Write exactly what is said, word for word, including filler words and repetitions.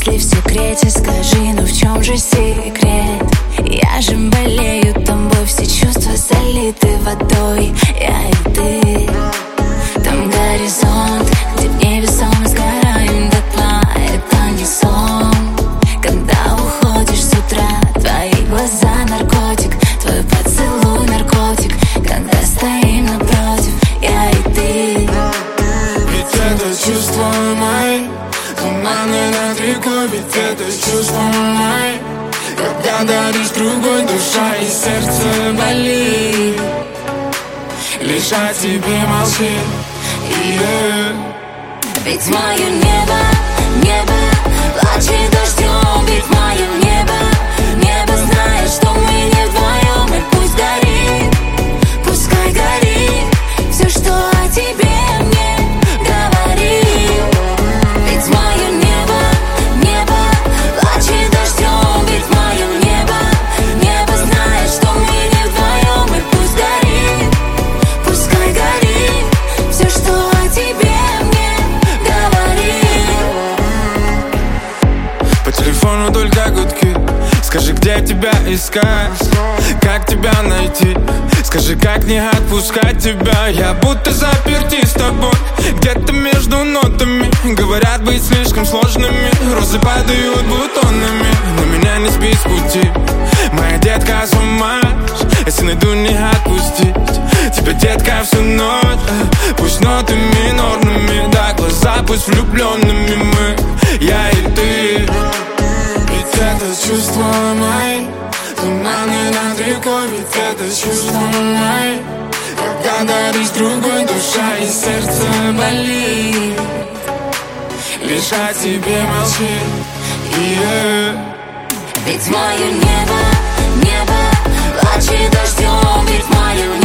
Если в секрете, скажи, ну в чем же секрет? Я же болею тобой, все чувства залиты водой. Я и ты. Там горизонт, где в небе сон, сгораем дотла. Это не сон. Когда уходишь с утра, твои глаза наркотик, твой поцелуй наркотик. Когда стоим напротив, я и ты. Ведь это чувство мои, туманы над рекой. Ведь это чувство мои, когда даришь другой, душа и сердце болит. Лишь о тебе молчит. Yeah. Ведь мое небо, небо плачет дождем. Ведь мое небо, небо знает, что мы не вдвоем. И пусть горит, пускай горит все, что о тебе мне говорит. Ведь мое небо, небо плачет дождем. Ведь мое небо, небо знает, что мы не вдвоем. И пусть горит, пускай горит все, что о тебе мне говорит. По телефону только гудки. Скажи, где тебя искать, как тебя найти. Скажи, как не отпускать тебя. Я будто заперти с тобой где-то между нотами. Говорят, быть слишком сложными. Розы падают бутонами. Но меня не сбить с пути. Моя детка с ума, если найду, не отпустить тебя, детка, всю ночь. Пусть ноты минорными, да, глаза пусть влюбленными мы, я и ты. Ведь это чувство мои, туманы над рекой. Ведь это чувство мои, когда даришь другой, душа и сердце болит. Лишь о тебе молчит. Yeah. Ведь мое небо, небо плачет дождем. Ведь мое